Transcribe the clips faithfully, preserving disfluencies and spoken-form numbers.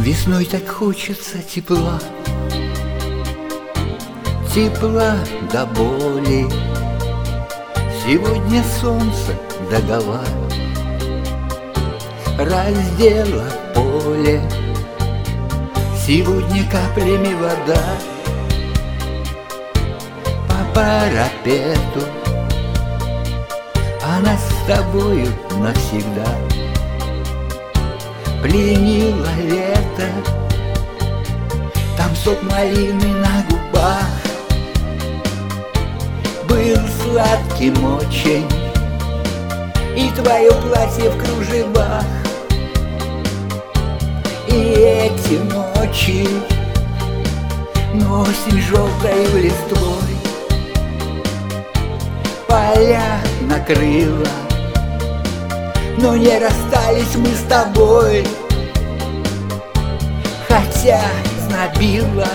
Весной так хочется тепла, тепла до боли. Сегодня солнце догола раздела поле. Сегодня каплями вода по парапету. Она с тобою навсегда. Пленило лето, там сок малины на губах был сладким очень, и твое платье в кружевах. И эти ночи, но осень желтою листвой поля накрыла, но не расстались мы с тобой, хотя знобило.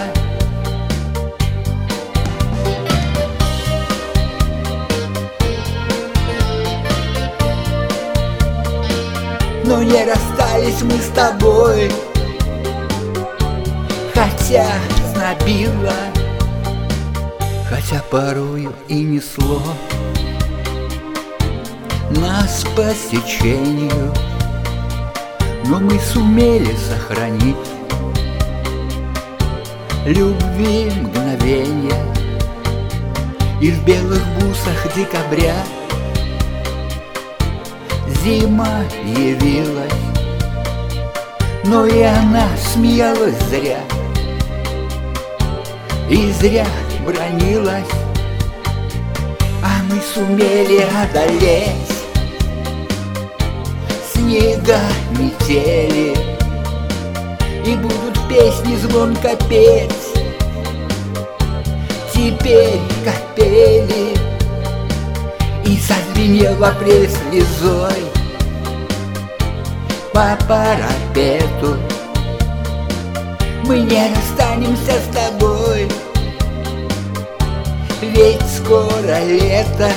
Но не расстались мы с тобой, хотя знобило, хотя порою и несло нас по течению, но мы сумели сохранить любви мгновенья. И в белых бусах декабря зима явилась, но и она смеялась зря, и зря бранилась. А мы сумели одолеть снега метели, и будут песни звонко петь теперь, как пели. И зазвенел апрель слезой по парапету. Мы не расстанемся с тобой, ведь скоро лето.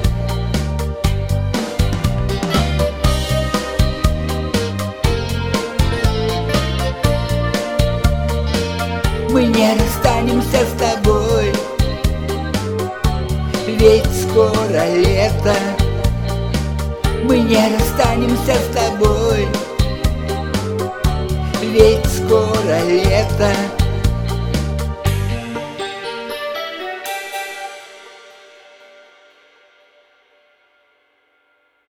Мы не расстанемся с тобой, ведь скоро лето. Мы не расстанемся с тобой, ведь скоро лето.